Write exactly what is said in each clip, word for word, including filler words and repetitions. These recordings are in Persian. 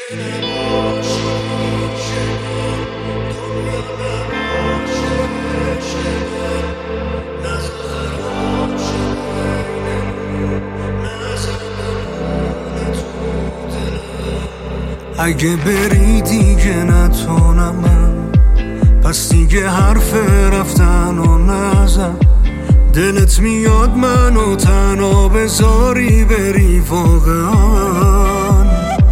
اگه بری دیگه نتونم من، پس دیگه حرف رفتن و نزن. دلت میاد منو تنها بذاری بری واقعا.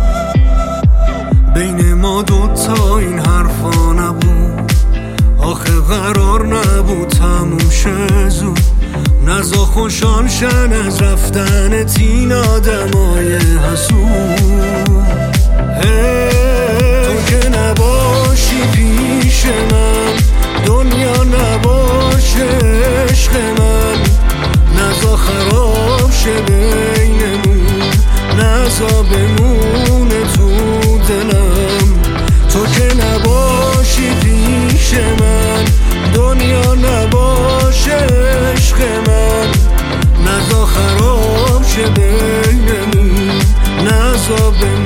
بین ما دوتا این حرفا نبود، آخه قرار نبود تموم شه زود. نزا خوشحال شن از رفتن تین آدمای حسود. تو که نباشی پیش من، دنیا نباشه عشق من. نزا خراب شه بینمون، نزا بمونه تو دلم. تو که نباشی پیش من، دنیا نباشه عشق من. نزا خراب شه بینمون، نزا بمونه